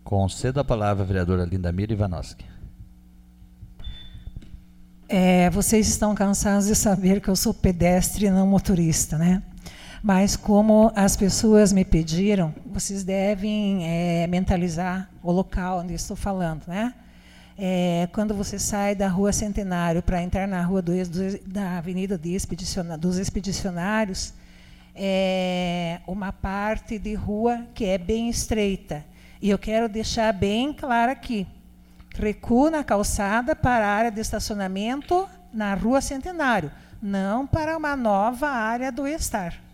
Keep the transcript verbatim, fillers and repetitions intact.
Concedo a palavra à vereadora Lindamira Ivanoski. É, vocês estão cansados de saber que eu sou pedestre e não motorista, né? Mas como as pessoas me pediram, vocês devem é, mentalizar o local onde eu estou falando, né? É, quando você sai da Rua Centenário para entrar na rua do, do, da Avenida de Expediciona, dos Expedicionários, é uma parte de rua que é bem estreita. E eu quero deixar bem claro aqui. Recuo na calçada para a área de estacionamento na Rua Centenário, não para uma nova área do Estar.